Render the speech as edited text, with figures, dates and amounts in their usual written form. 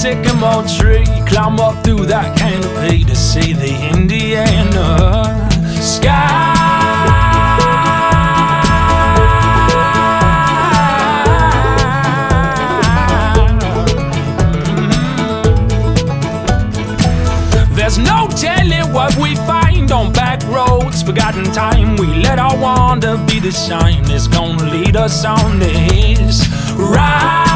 sycamore tree, climb up through that canopy to see the Indiana sky. There's no telling what we find on back roads, forgotten time. We let our wander be the sign that's gonna lead us on this ride.